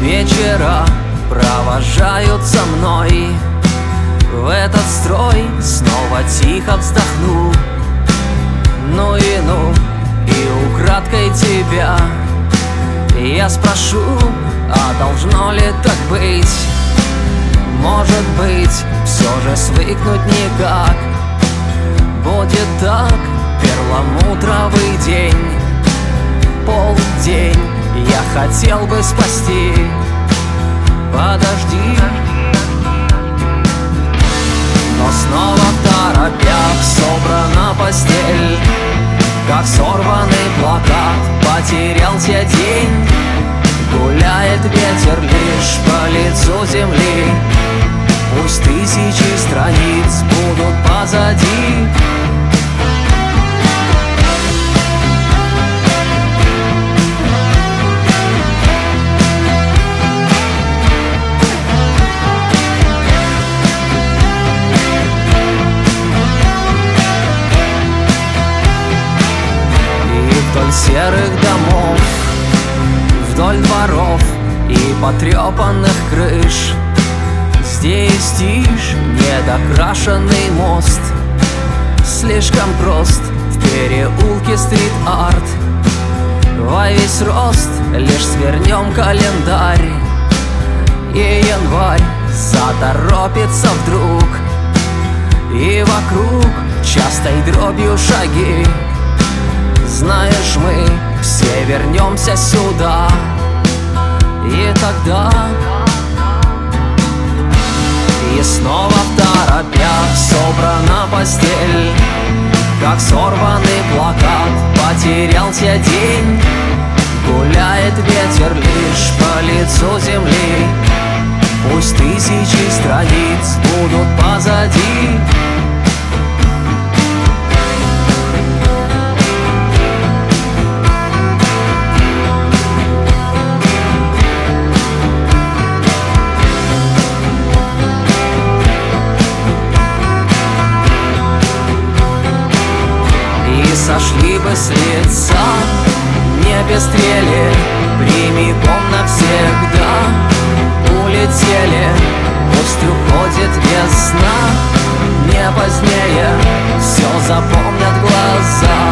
Вечера провожают за мной в этот строй, снова тихо вздохну. Ну и украдкой тебя я спрошу, а должно ли так быть? Может быть, все же свыкнуть никак. Будет так, перламутровый день, полдень я хотел бы спасти. Подожди. Но снова в торопях собрана постель, как сорванный плакат, потерялся день. Гуляет ветер лишь по лицу земли. Пусть тысячи страниц будут позади. Вдоль серых домов, вдоль дворов и потрепанных крыш здесь тишь, недокрашенный мост, слишком прост в переулке стрит-арт. Во весь рост лишь свернем календарь, и январь заторопится вдруг, и вокруг частой дробью шаги. Знаешь, мы все вернемся сюда, и тогда и снова в торопях собрана постель, как сорванный плакат, потерялся день. Гуляет ветер лишь по лицу земли. Пусть тысячи страниц будут позади. Сошли бы с лица, не пестрели, прямиком навсегда улетели. Пусть уходит весна, не позднее, все запомнят глаза.